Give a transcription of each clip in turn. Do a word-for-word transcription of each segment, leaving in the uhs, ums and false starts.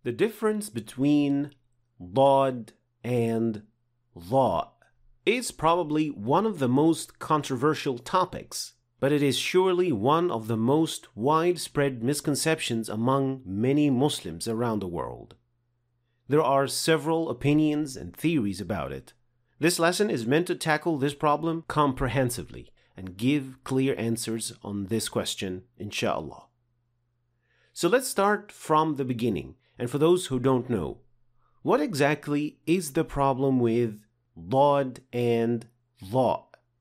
The difference between Dad and Dha is probably one of the most controversial topics, but it is surely one of the most widespread misconceptions among many Muslims around the world. There are several opinions and theories about it. This lesson is meant to tackle this problem comprehensively and give clear answers on this question, inshallah. So let's start from the beginning. And for those who don't know, what exactly is the problem with Dad and Dha?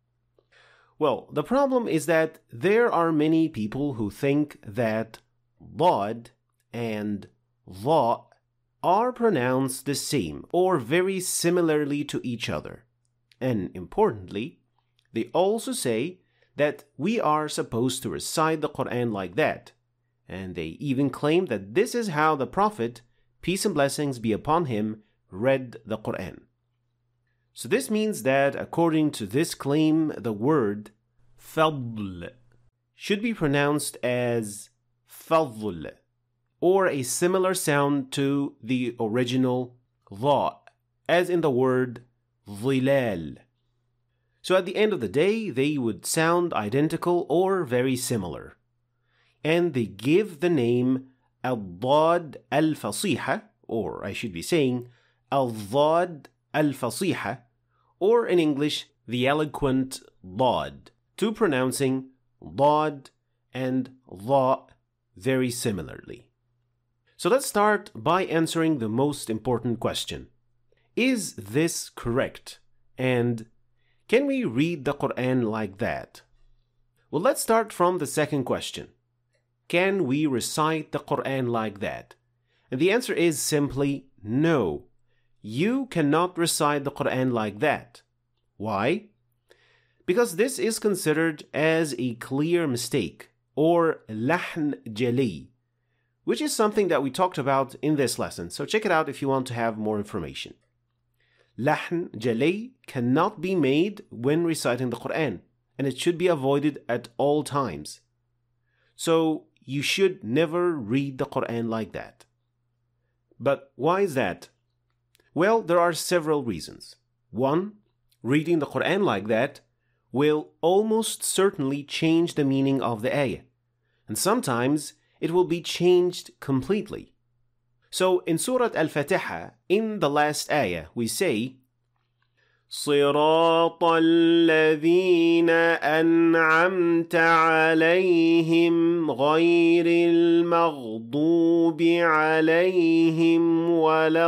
Well, the problem is that there are many people who think that Dad and Dha are pronounced the same or very similarly to each other. And importantly, they also say that we are supposed to recite the Quran like that. And they even claim that this is how the Prophet, peace and blessings be upon him, read the Quran. So this means that according to this claim, the word fadl should be pronounced as fadl, or a similar sound to the original dha, as in the word dhilal. So at the end of the day, they would sound identical or very similar. And they give the name Al-Dad Al-Fasiha, or I should be saying Al-Dad Al-Fasiha, or in English, the eloquent Dad, to pronouncing Dad and Dha very similarly. So let's start by answering the most important question. Is this correct? And can we read the Quran like that? Well, let's start from the second question. Can we recite the Quran like that? And the answer is simply no. You cannot recite the Quran like that. Why? Because this is considered as a clear mistake, or lahn jali, which is something that we talked about in this lesson. So check it out if you want to have more information. Lahn jali cannot be made when reciting the Quran, and it should be avoided at all times. So you should never read the Quran like that. But why is that? Well, there are several reasons. One, reading the Quran like that will almost certainly change the meaning of the ayah, and sometimes it will be changed completely. So in Surah Al-Fatiha, in the last ayah, we say, صراط الذين أنعمت عليهم غير المغضوب عليهم ولا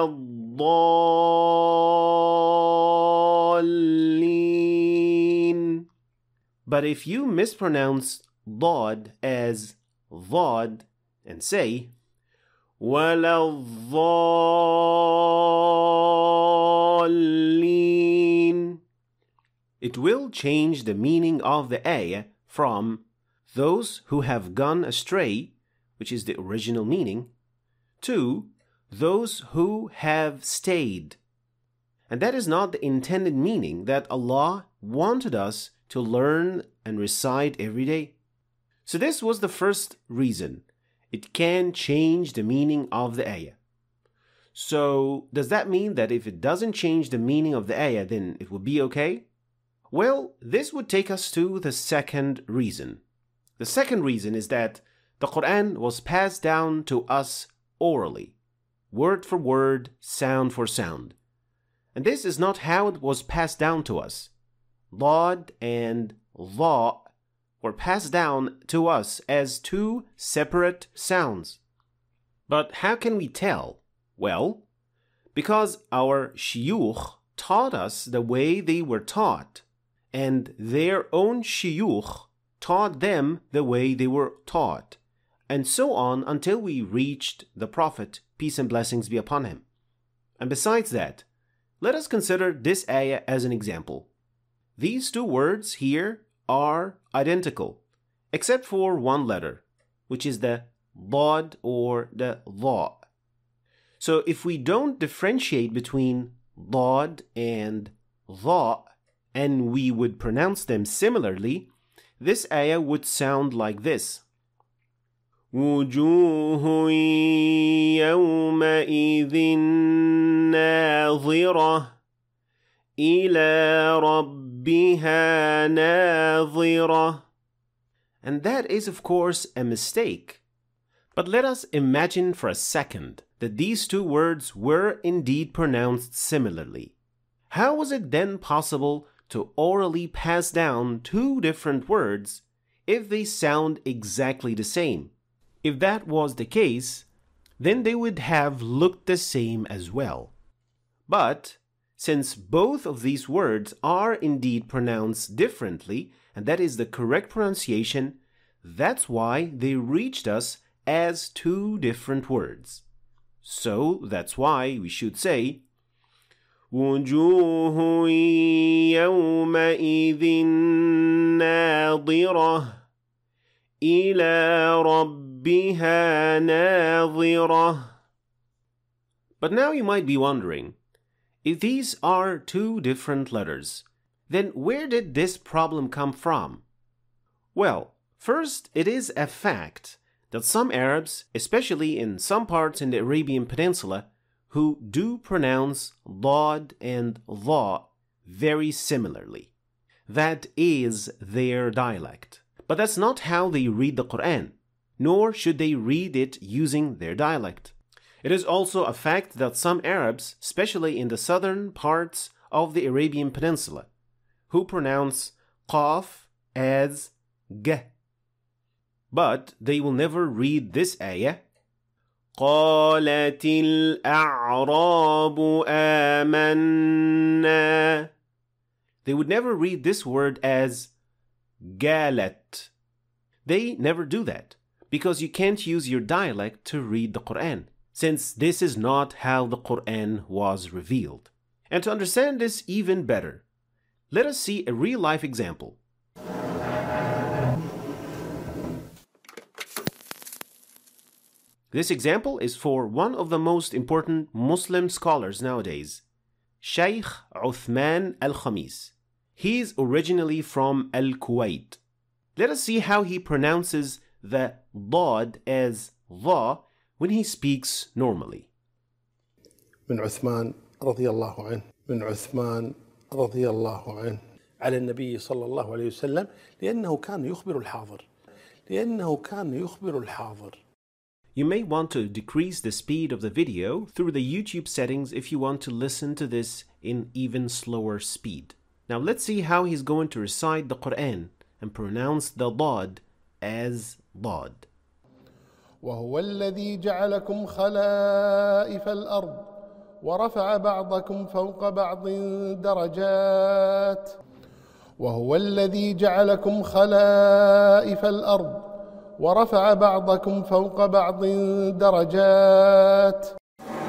الضالين. But if you mispronounce Dad as Dhad and say ولا الضالين, it will change the meaning of the ayah from those who have gone astray, which is the original meaning, to those who have stayed. And that is not the intended meaning that Allah wanted us to learn and recite every day. So this was the first reason. It can change the meaning of the ayah. So does that mean that if it doesn't change the meaning of the ayah, then it would be okay? Well, this would take us to the second reason. The second reason is that the Quran was passed down to us orally, word for word, sound for sound. And this is not how it was passed down to us. Dad and Dha were passed down to us as two separate sounds. But how can we tell? Well, because our shuyukh taught us the way they were taught, and their own shuyukh taught them the way they were taught, and so on until we reached the Prophet, peace and blessings be upon him. And besides that, let us consider this ayah as an example. These two words here are identical, except for one letter, which is the Dad or the Dha. So if we don't differentiate between Dad and Dha, and we would pronounce them similarly, this ayah would sound like this. وجوه يومئذ ناظرة إلى ربها ناظرة. And that is, of course, a mistake. But let us imagine for a second that these two words were indeed pronounced similarly. How was it then possible to orally pass down two different words if they sound exactly the same? If that was the case, then they would have looked the same as well. But since both of these words are indeed pronounced differently, and that is the correct pronunciation, that's why they reached us as two different words. So that's why we should say وجوه يومئذ ناظرة إلى ربها ناظرة. But now you might be wondering, if these are two different letters, then where did this problem come from? Well, first, it is a fact that some Arabs, especially in some parts in the Arabian Peninsula, who do pronounce Dad and Dha very similarly. That is their dialect. But that's not how they read the Quran, nor should they read it using their dialect. It is also a fact that some Arabs, especially in the southern parts of the Arabian Peninsula, who pronounce Qaf as G. But they will never read this ayah, قالت الأعراب آمنا. They would never read this word as قالت. They never do that, because you can't use your dialect to read the Quran, since this is not how the Quran was revealed. And to understand this even better, let us see a real-life example. This example is for one of the most important Muslim scholars nowadays, Shaykh Uthman al-Khamis. He is originally from Al-Kuwait. Let us see how he pronounces the Dad as Dha when he speaks normally. من عثمان رضي الله عنه من عثمان رضي الله عنه على النبي صلى الله عليه وسلم لأنه كان يخبر الحاضر لأنه كان يخبر الحاضر. You may want to decrease the speed of the video through the YouTube settings if you want to listen to this in even slower speed. Now let's see how he's going to recite the Quran and pronounce the Dad as Dad. وهو الذي جعلكم خلائف الأرض ورفع بعضكم فوق بعض درجات وهو الذي جعلكم خلائف الأرض ورفع بعضكم فوق بعض درجات.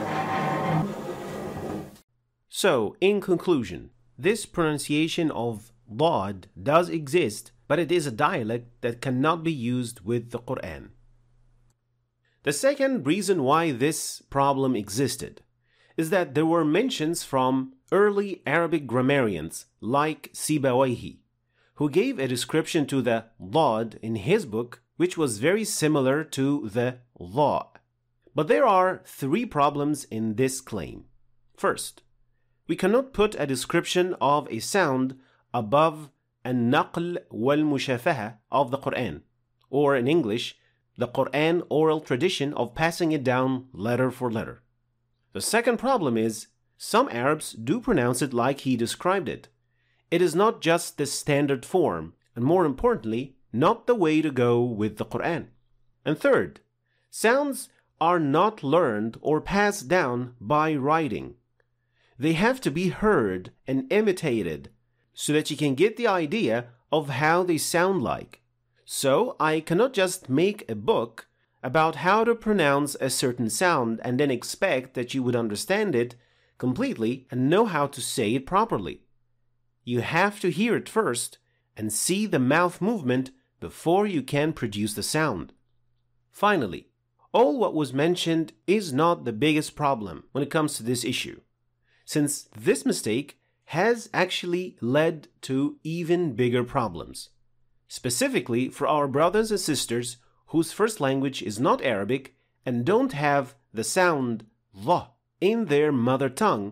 So, in conclusion, this pronunciation of Dad does exist, but it is a dialect that cannot be used with the Quran. The second reason why this problem existed is that there were mentions from early Arabic grammarians like Sibawayhi, who gave a description to the Dad in his book which was very similar to the Dha. But there are three problems in this claim. First, we cannot put a description of a sound above an-naql wal-mushafaha of the Quran, or in English, the Quran oral tradition of passing it down letter for letter. The second problem is, some Arabs do pronounce it like he described it. It is not just the standard form, and more importantly, not the way to go with the Quran. And third, sounds are not learned or passed down by writing. They have to be heard and imitated so that you can get the idea of how they sound like. So I cannot just make a book about how to pronounce a certain sound and then expect that you would understand it completely and know how to say it properly. You have to hear it first and see the mouth movement before you can produce the sound. Finally, all what was mentioned is not the biggest problem when it comes to this issue, since this mistake has actually led to even bigger problems, specifically for our brothers and sisters whose first language is not Arabic and don't have the sound th in their mother tongue,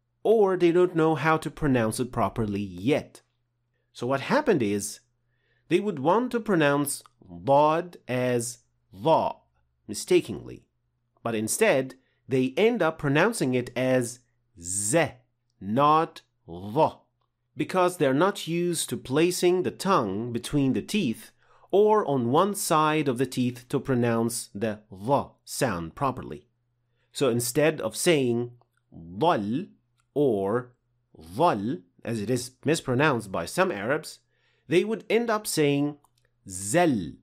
or they don't know how to pronounce it properly yet. So what happened is, they would want to pronounce dad as dha mistakenly, but instead they end up pronouncing it as z, not dha, because they're not used to placing the tongue between the teeth or on one side of the teeth to pronounce the dha sound properly. So instead of saying dhal or dhal, as it is mispronounced by some Arabs, they would end up saying zal.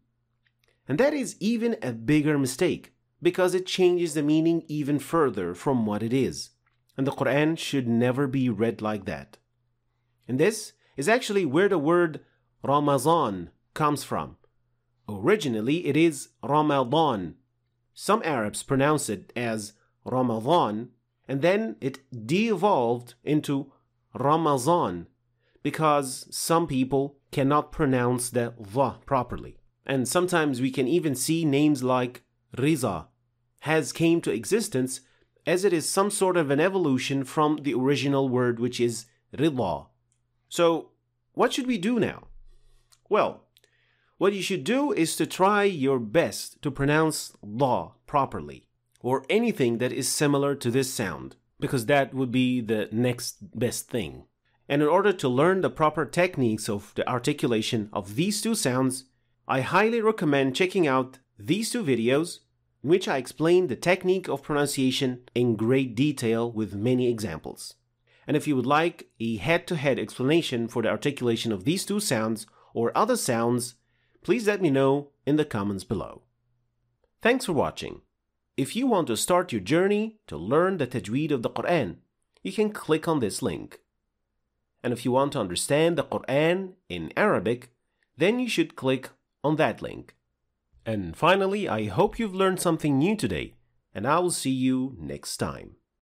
And that is even a bigger mistake, because it changes the meaning even further from what it is. And the Quran should never be read like that. And this is actually where the word Ramazan comes from. Originally, it is Ramadan. Some Arabs pronounce it as Ramadan, and then it de-evolved into Ramazan, because some people cannot pronounce the dha properly. And sometimes we can even see names like Riza has came to existence as it is some sort of an evolution from the original word, which is Rida. So what should we do now? Well, what you should do is to try your best to pronounce dha properly, or anything that is similar to this sound, because that would be the next best thing. And in order to learn the proper techniques of the articulation of these two sounds, I highly recommend checking out these two videos, in which I explain the technique of pronunciation in great detail with many examples. And if you would like a head-to-head explanation for the articulation of these two sounds or other sounds, please let me know in the comments below. Thanks for watching. If you want to start your journey to learn the tajweed of the Quran, you can click on this link. And if you want to understand the Quran in Arabic, then you should click on that link. And finally, I hope you've learned something new today, and I will see you next time.